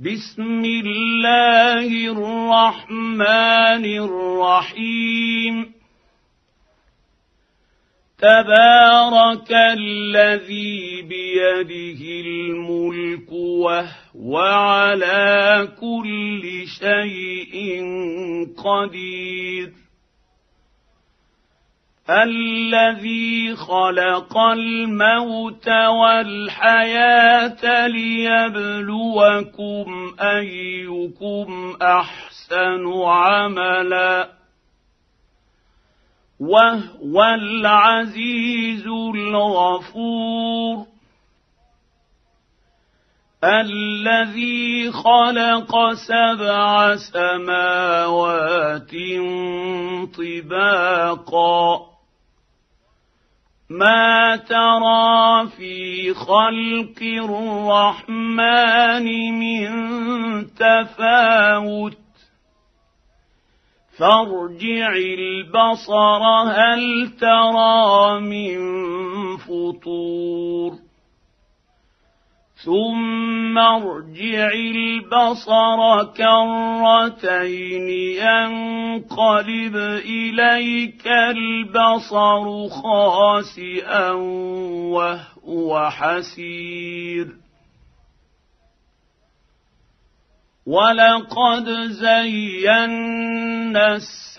بسم الله الرحمن الرحيم تبارك الذي بيده الملك وهو على كل شيء قدير الذي خلق الموت والحياة ليبلوكم أيكم أحسن عملا وهو العزيز الغفور الذي خلق 7 سماوات طباقا ما ترى في خلق الرحمن من تفاوت فارجع البصر هل ترى من فطور ثم ارجع البصر كرتين ينقلب إليك البصر خاسئا وهو حسير ولقد زينا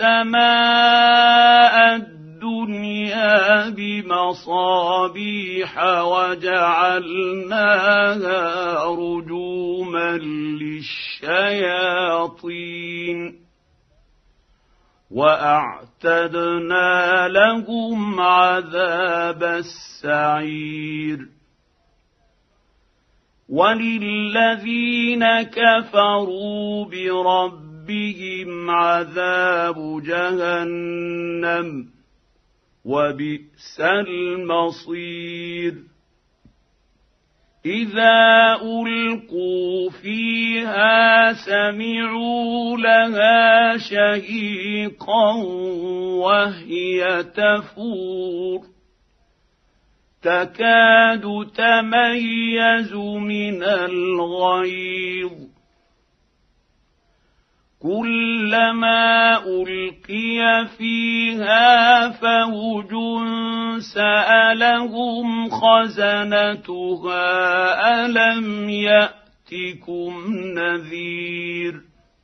السماء الدنيا بمصابيح وجعلناها رجوما للشياطين وأعتدنا لهم عذاب السعير وللذين كفروا بربهم عذاب جهنم وبئس المصير إذا ألقوا فيها سمعوا لها شهيقا وهي تفور تكاد تميز من الغيظ كلما ألقي فيها فوج سألهم خزنتها ألم يأتكم نذير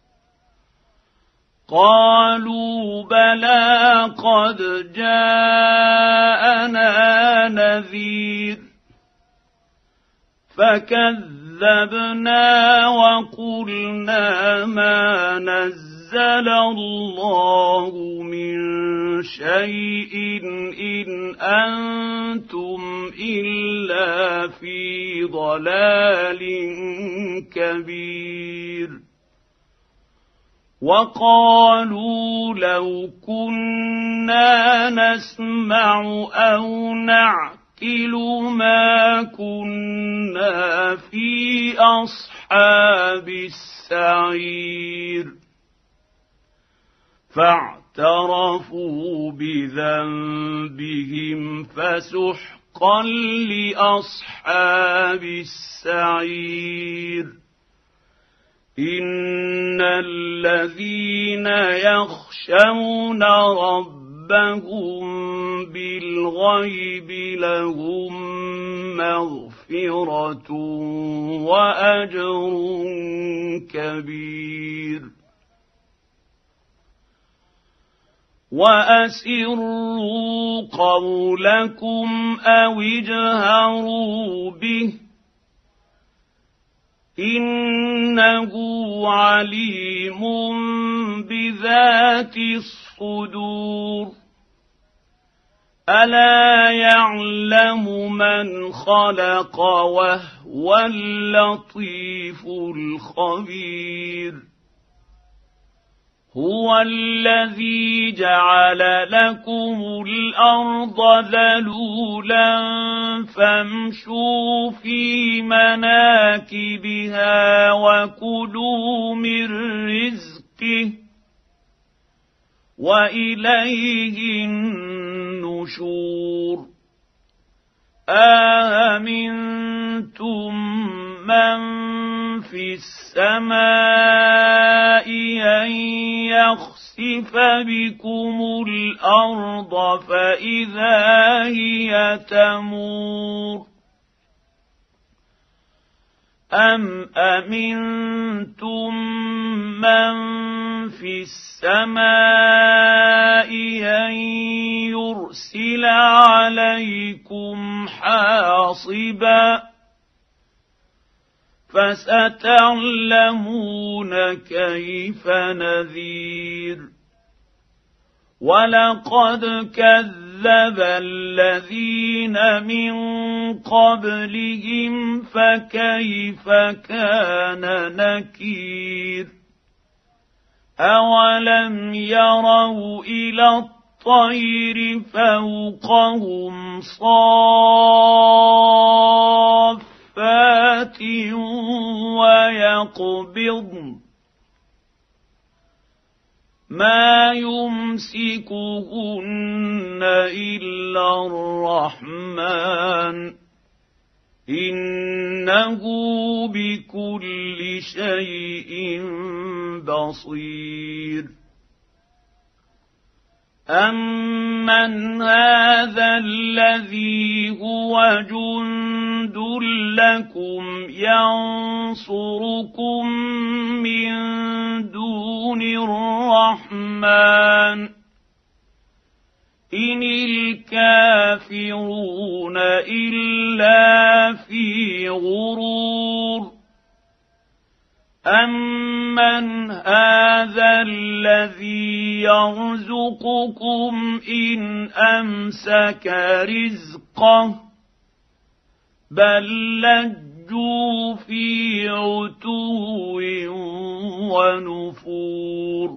قالوا بلى قد جاءنا نذير فكذبنا وقلنا ما نزل الله من شيء إن أنتم إلا في ضلال كبير وقالوا لو كنا نسمع أو نعقل ما كنا في أصحاب السعير فاعترفوا بذنبهم فسحقا لأصحاب السعير إن الذين يخشون ربهم بالغيب لهم مغفرة وأجر كبير وأسروا قولكم أو اجهروا به إنه عليم بذات الصدور ألا يعلم من خلق وهو اللطيف الخبير هو الذي جعل لكم الأرض ذلولا فامشوا في مناكبها وكلوا من رزقه وإليه النشور أأمنتم من في السماء أن يخسف بكم الأرض فإذا هي تمور أم أمنتم من في السماء أن يرسل عليكم حاصبا فستعلمون كيف نذير ولقد كذب الذين من قبلهم فكيف كان نكير أولم يروا إلى الطير فوقهم صافات ويقبضن ما يمسكهن إلا الرحمن إنه بكل شيء بصير أمن هذا الذي هو جند لكم ينصركم من دون الرحمن إن الكافرون إلا في غرور أمن هذا الذي يرزقكم إن أمسك رزقه بل لجوا في عتو ونفور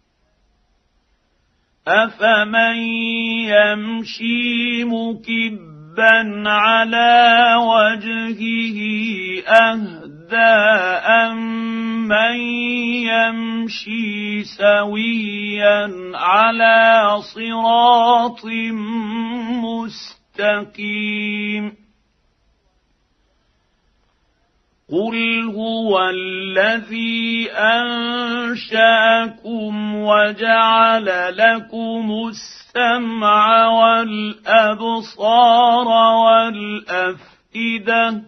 أفمن يمشي مكبا على وجهه أهدى أمن يمشي سويا على صراط مستقيم قل هو الذي أنشأكم وجعل لكم السمع والأبصار والأفئدة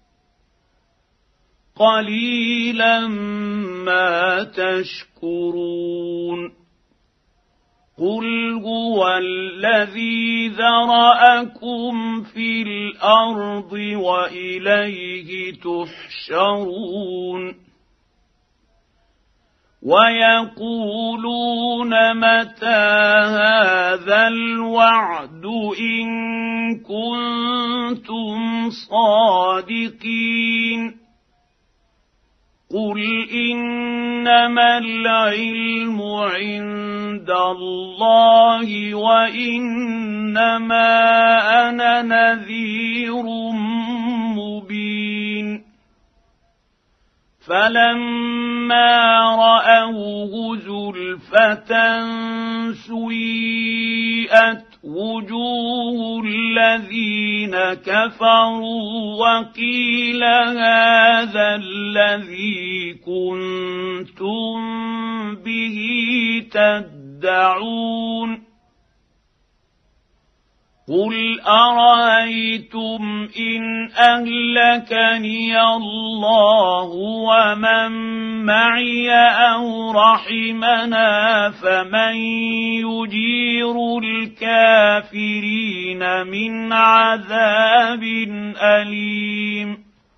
قليلا ما تشكرون قل هو الذي ذرأكم في الأرض وإليه تحشرون ويقولون متى هذا الوعد إن كنتم صادقين قل إنما العلم عند الله وإنما أنا نذير مبين فلما رأوه زلفة سيئت وجوه الذين كفروا وقيل هذا الذي كنتم به تدعون قل أرأيتم إن أهلكني الله ومن معي أو رحمنا فمن يجير الكافرين من عذاب أليم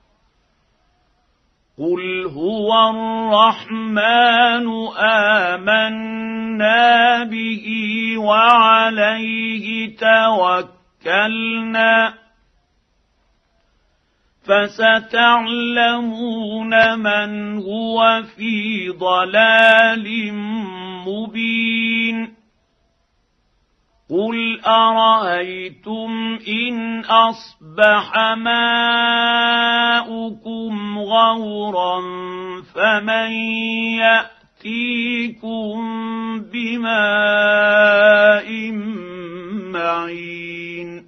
قل هو الرحمن آمنا به وعليه توكلنا فستعلمون من هو في ضلال مبين قل أرأيتم إن أصبح ماؤكم غورا فمن يأتيكم بماء معين